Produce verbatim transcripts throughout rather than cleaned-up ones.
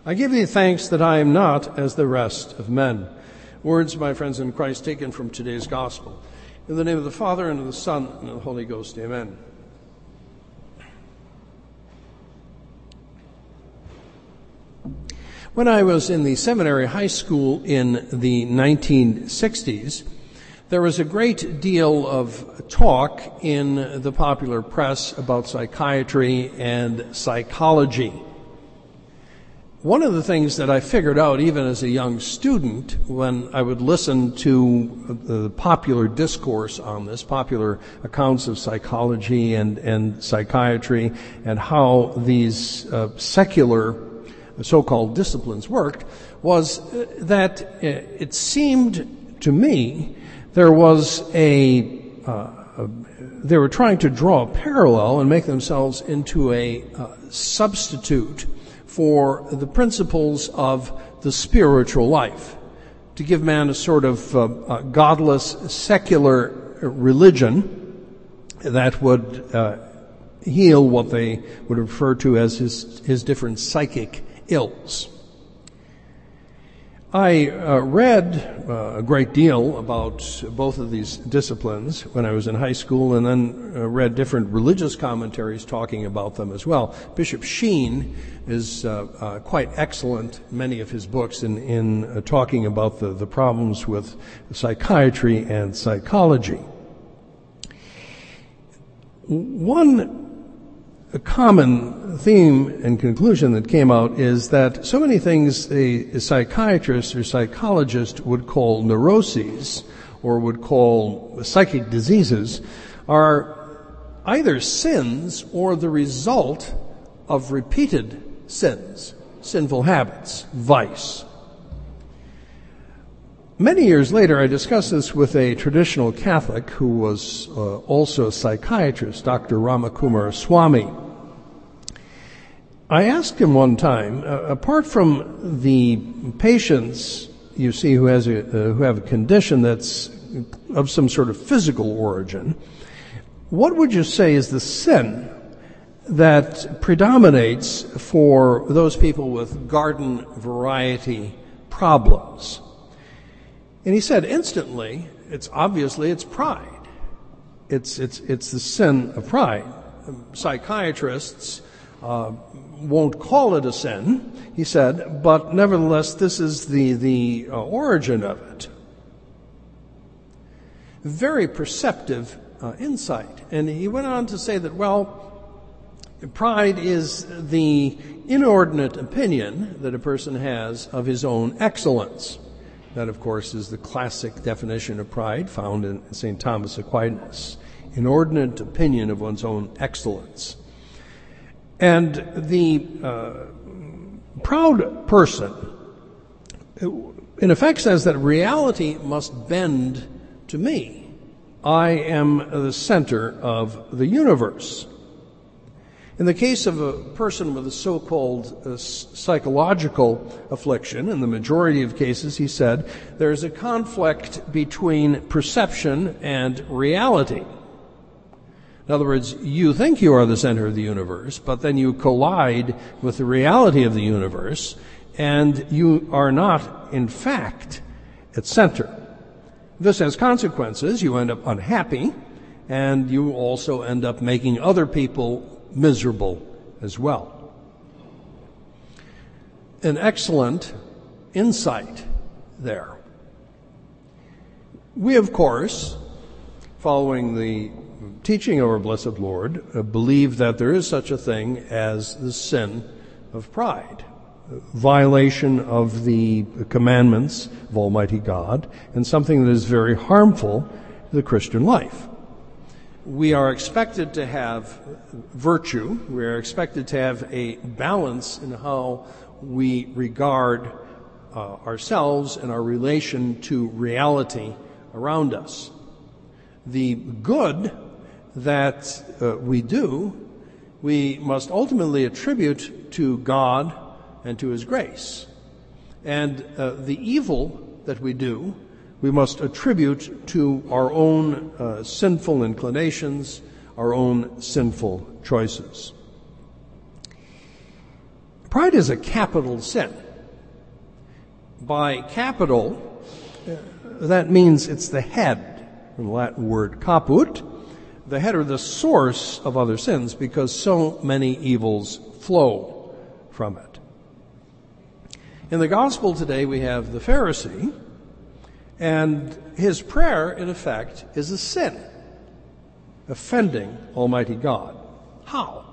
I give thee thanks that I am not as the rest of men. Words, my friends in Christ, taken from today's gospel. In the name of the Father, and of the Son, and of the Holy Ghost, amen. When I was in the seminary high school in the nineteen sixties, there was a great deal of talk in the popular press about psychiatry and psychology. One of the things that I figured out even as a young student when I would listen to the popular discourse on this, popular accounts of psychology and, and psychiatry and how these uh, secular so-called disciplines worked, was that it seemed to me there was a, uh, a they were trying to draw a parallel and make themselves into a uh, substitute for the principles of the spiritual life, to give man a sort of uh, uh, godless, secular religion that would uh, heal what they would refer to as his, his different psychic ills. I uh, read uh, a great deal about both of these disciplines when I was in high school, and then uh, read different religious commentaries talking about them as well. Bishop Sheen is uh, uh, quite excellent, many of his books, in, in uh, talking about the, the problems with psychiatry and psychology. One A common theme and conclusion that came out is that so many things a, a psychiatrist or psychologist would call neuroses or would call psychic diseases are either sins or the result of repeated sins, sinful habits, vice. Many years later, I discussed this with a traditional Catholic who was uh, also a psychiatrist, Doctor Ramakumar Swami. I asked him one time, uh, apart from the patients you see who has a, uh, who have a condition that's of some sort of physical origin, what would you say is the sin that predominates for those people with garden variety problems? And he said instantly, it's obviously it's pride. It's it's it's the sin of pride. Psychiatrists uh, won't call it a sin, he said, but nevertheless, this is the the uh, origin of it. Very perceptive uh, insight, and he went on to say that, well, pride is the inordinate opinion that a person has of his own excellence. That, of course, is the classic definition of pride found in Saint Thomas Aquinas. Inordinate opinion of one's own excellence. And the uh, proud person, in effect, says that reality must bend to me. I am the center of the universe. In the case of a person with a so-called uh, psychological affliction, in the majority of cases, he said, there's a conflict between perception and reality. In other words, you think you are the center of the universe, but then you collide with the reality of the universe, and you are not, in fact, its center. This has consequences. You end up unhappy, and you also end up making other people miserable as well. An excellent insight there. We, of course, following the teaching of our blessed Lord, uh, believe that there is such a thing as the sin of pride, violation of the commandments of Almighty God, and something that is very harmful to the Christian life. We are expected to have virtue. We are expected to have a balance in how we regard uh, ourselves and our relation to reality around us. The good that uh, we do, we must ultimately attribute to God and to His grace. And uh, the evil that we do, we must attribute to our own uh, sinful inclinations, our own sinful choices. Pride is a capital sin. By capital, uh, that means it's the head, from the Latin word caput, the head or the source of other sins, because so many evils flow from it. In the gospel today, we have the Pharisee, and his prayer, in effect, is a sin, offending Almighty God. How?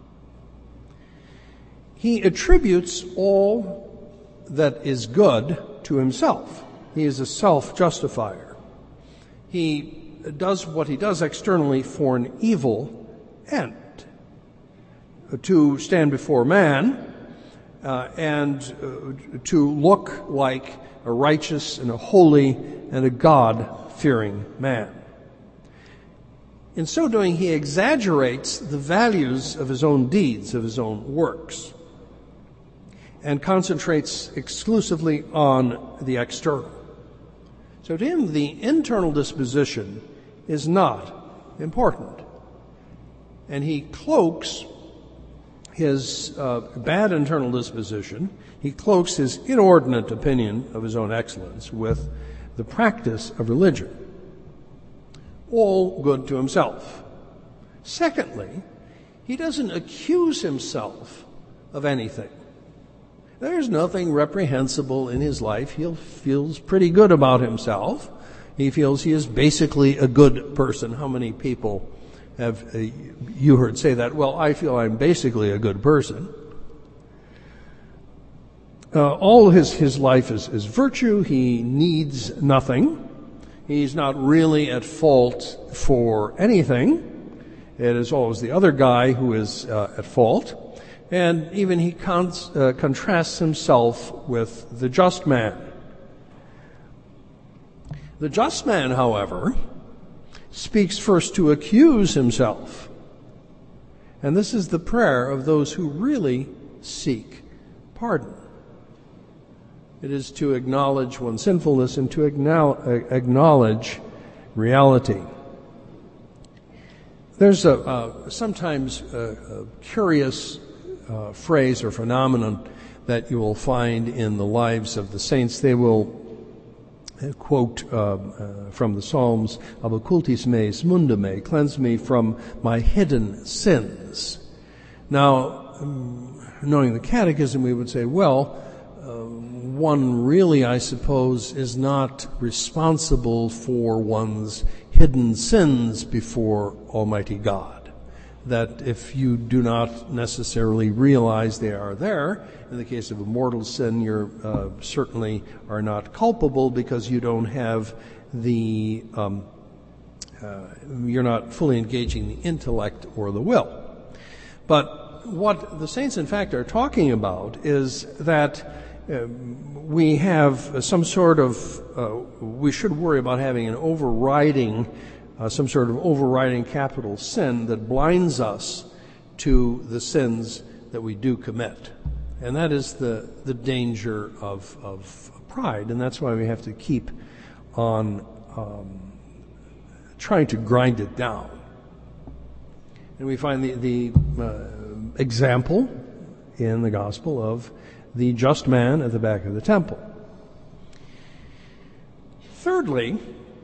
He attributes all that is good to himself. He is a self-justifier. He does what he does externally for an evil end, to stand before man uh, and uh, to look like a righteous and a holy and a God-fearing man. In so doing, he exaggerates the values of his own deeds, of his own works, and concentrates exclusively on the external. So to him, the internal disposition is not important. And he cloaks his uh, bad internal disposition, he cloaks his inordinate opinion of his own excellence with the practice of religion. All good to himself. Secondly, he doesn't accuse himself of anything. There's nothing reprehensible in his life. He feels pretty good about himself. He feels he is basically a good person. How many people have uh, you heard say that? Well, I feel I'm basically a good person. Uh, all his, his life is, is virtue. He needs nothing. He's not really at fault for anything. It is always the other guy who is uh, at fault. And even he con- uh, contrasts himself with the just man. The just man, however, speaks first to accuse himself. And this is the prayer of those who really seek pardon. It is to acknowledge one's sinfulness and to acknowledge reality. There's a uh, sometimes a, a curious uh, phrase or phenomenon that you will find in the lives of the saints. They will quote uh, uh, from the Psalms, "Ab occultis meis munda me," cleanse me from my hidden sins. Now, knowing the Catechism, we would say, well, uh, one really, I suppose, is not responsible for one's hidden sins before Almighty God. That if you do not necessarily realize they are there, in the case of a mortal sin, you uh, certainly are not culpable because you don't have the, um, uh, you're not fully engaging the intellect or the will. But what the saints, in fact, are talking about is that uh, we have some sort of, uh, we should worry about having an overriding Uh, some sort of overriding capital sin that blinds us to the sins that we do commit. And that is the, the danger of, of pride. And that's why we have to keep on um, trying to grind it down. And we find the, the uh, example in the gospel of the just man at the back of the temple. Thirdly,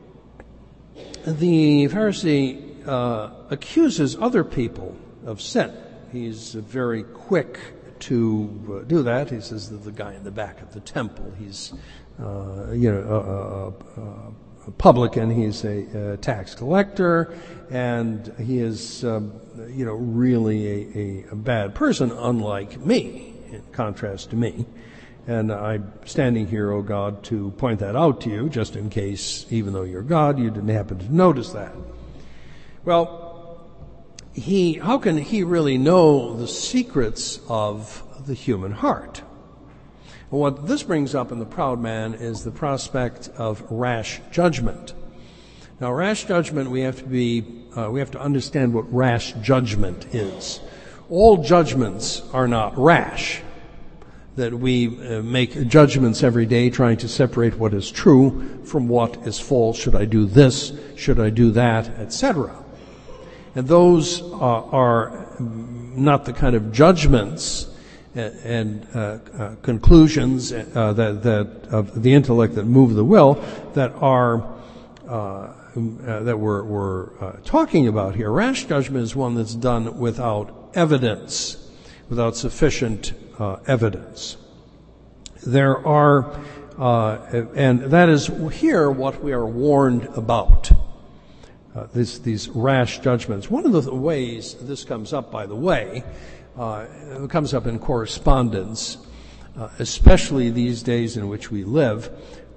the Pharisee uh, accuses other people of sin. He's very quick to uh, do that. He says that the guy in the back of the temple, he's uh, you know a, a, a publican, he's a, a tax collector, and he is um, you know really a, a, a bad person, unlike me, in contrast to me. And I'm standing here, O God, to point that out to you, just in case, even though you're God, you didn't happen to notice that. Well, he, how can he really know the secrets of the human heart? Well, what this brings up in the proud man is the prospect of rash judgment. Now, rash judgment, we have to be, uh, we have to understand what rash judgment is. All judgments are not rash. That we uh, make judgments every day trying to separate what is true from what is false. Should I do this? Should I do that? et cetera. And those uh, are not the kind of judgments and, and uh, uh, conclusions uh, that, that of the intellect that move the will that are uh, uh, that we're, we're uh, talking about here. Rash judgment is one that's done without evidence, without sufficient uh, evidence. There are, uh, and that is here what we are warned about. Uh, this, these rash judgments. One of the ways this comes up, by the way, uh, it comes up in correspondence, uh, especially these days in which we live,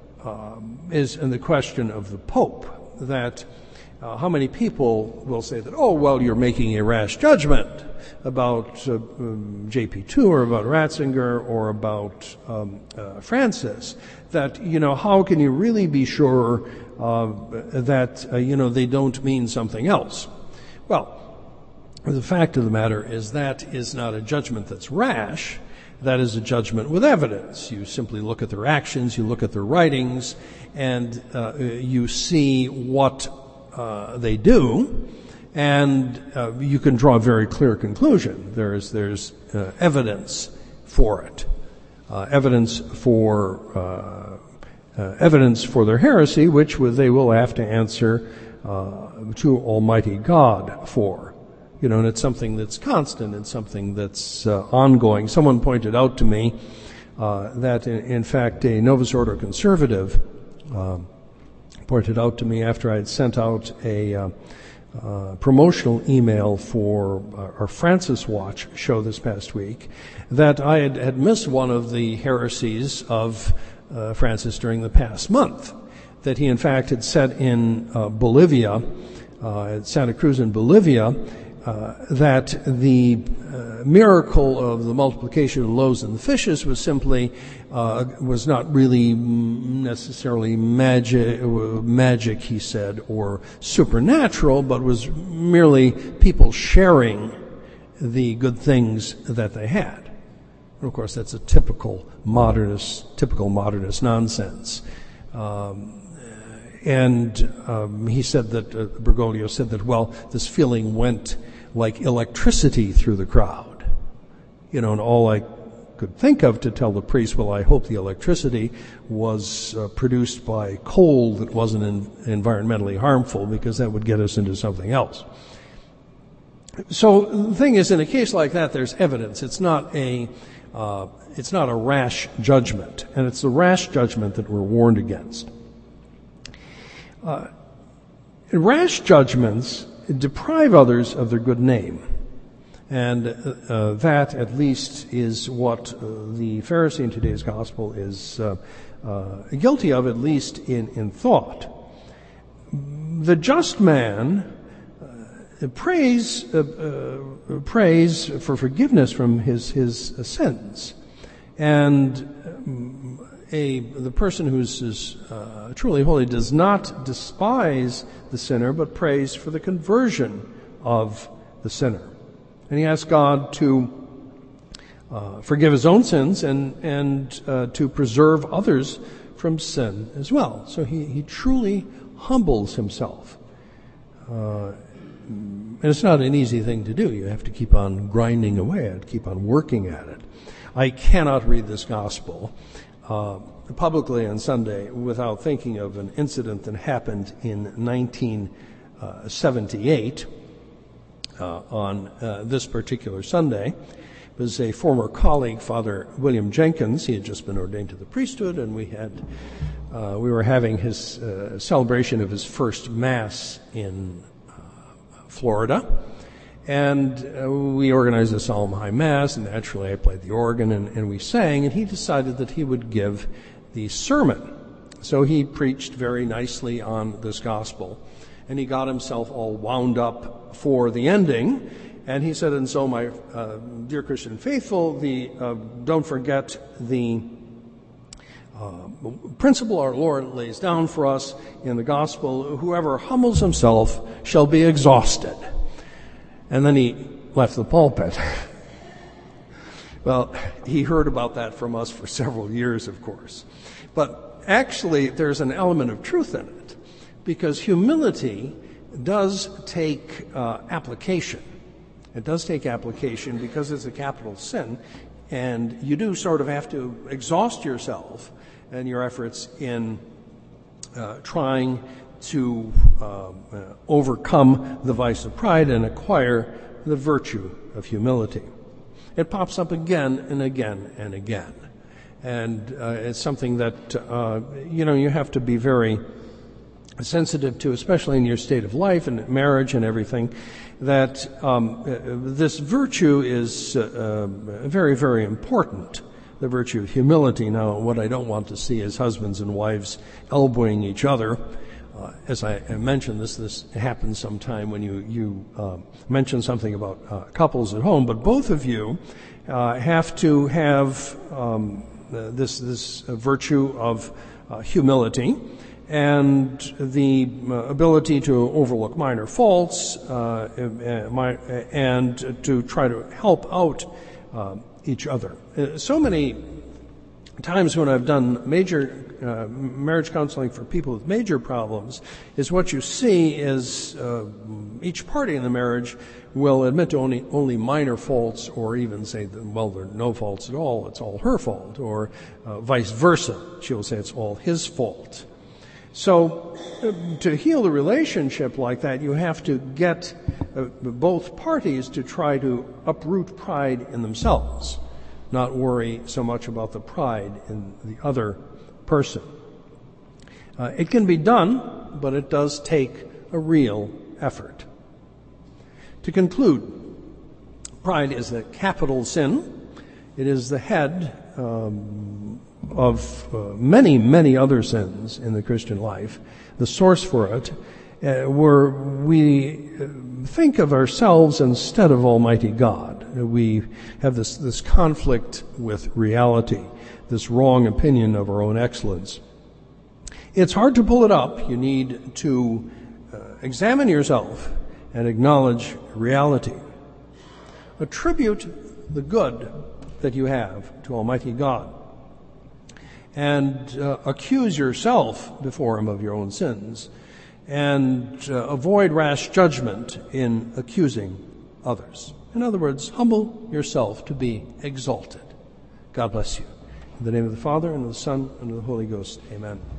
um, is in the question of the Pope. That uh, how many people will say that, oh, well, you're making a rash judgment about uh, um, J P two or about Ratzinger or about um, uh, Francis. That, you know, how can you really be sure Uh, that, uh, you know, they don't mean something else? Well, the fact of the matter is that is not a judgment that's rash. That is a judgment with evidence. You simply look at their actions, you look at their writings, and uh, you see what uh, they do, and uh, you can draw a very clear conclusion. There's, there's uh, evidence for it. Uh, evidence for uh, Uh, evidence for their heresy, which they will have to answer uh, to Almighty God for. You know, and it's something that's constant, it's something that's uh, ongoing. Someone pointed out to me uh, that, in, in fact, a Novus Ordo conservative uh, pointed out to me after I had sent out a uh, uh, promotional email for uh, our Francis Watch show this past week that I had, had missed one of the heresies of Uh, Francis during the past month, that he in fact had said in uh, Bolivia, uh, at Santa Cruz in Bolivia, uh, that the uh, miracle of the multiplication of the loaves and the fishes was simply, uh, was not really necessarily magic, magic, he said, or supernatural, but was merely people sharing the good things that they had. And of course, that's a typical modernist, typical modernist nonsense. Um, and um, he said that, uh, Bergoglio said that, well, this feeling went like electricity through the crowd. You know, and all I could think of to tell the priest, well, I hope the electricity was uh, produced by coal that wasn't in, environmentally harmful, because that would get us into something else. So the thing is, in a case like that, there's evidence. It's not a Uh, it's not a rash judgment, and it's the rash judgment that we're warned against. Uh, rash judgments deprive others of their good name, and uh, uh, that at least is what uh, the Pharisee in today's gospel is uh, uh, guilty of, at least in, in thought. The just man prays uh, uh, prays for forgiveness from his his uh, sins, and um, a the person who's is, uh, truly holy does not despise the sinner, but prays for the conversion of the sinner, and he asks God to uh, forgive his own sins and and uh, to preserve others from sin as well. So he he truly humbles himself. Uh, And it's not an easy thing to do. You have to keep on grinding away at it, keep on working at it. I cannot read this gospel uh, publicly on Sunday without thinking of an incident that happened in nineteen seventy-eight uh, on uh, this particular Sunday. It was a former colleague, Father William Jenkins. He had just been ordained to the priesthood, and we had uh, we were having his uh, celebration of his first Mass in Florida, and uh, we organized a solemn high mass, and naturally I played the organ, and, and we sang, and he decided that he would give the sermon. So he preached very nicely on this gospel, and he got himself all wound up for the ending, and he said, and so my uh, dear Christian faithful, the uh, don't forget the Uh, principle our Lord lays down for us in the gospel: whoever humbles himself shall be exhausted. And then he left the pulpit. Well, he heard about that from us for several years, of course. But actually, there's an element of truth in it, because humility does take uh, application. It does take application because it's a capital sin. And you do sort of have to exhaust yourself and your efforts in uh, trying to uh, uh, overcome the vice of pride and acquire the virtue of humility. It pops up again and again and again. And uh, it's something that, uh, you know, you have to be very sensitive to, especially in your state of life and marriage and everything, that um, uh, this virtue is uh, uh, very, very important, the virtue of humility. Now, what I don't want to see is husbands and wives elbowing each other. Uh, as I, I mentioned, this this happens sometime when you, you uh, mention something about uh, couples at home, but both of you uh, have to have um, this, this virtue of uh, humility and the uh, ability to overlook minor faults uh, and to try to help out uh, each other. Uh, so many times when I've done major uh, marriage counseling for people with major problems, is what you see is uh, each party in the marriage will admit to only only minor faults, or even say that, well, there are no faults at all, it's all her fault, or uh, vice versa. She'll say it's all his fault. So uh, to heal the relationship like that, you have to get uh, both parties to try to uproot pride in themselves, not worry so much about the pride in the other person. Uh, it can be done, but it does take a real effort. To conclude, pride is a capital sin. It is the head um, of uh, many, many other sins in the Christian life, the source for it, uh, where we think of ourselves instead of Almighty God. We have this, this conflict with reality, this wrong opinion of our own excellence. It's hard to pull it up. You need to uh, examine yourself and acknowledge reality. Attribute the good that you have to Almighty God, and uh, accuse yourself before Him of your own sins, and uh, avoid rash judgment in accusing others. In other words, humble yourself to be exalted. God bless you. In the name of the Father, and of the Son, and of the Holy Ghost, amen.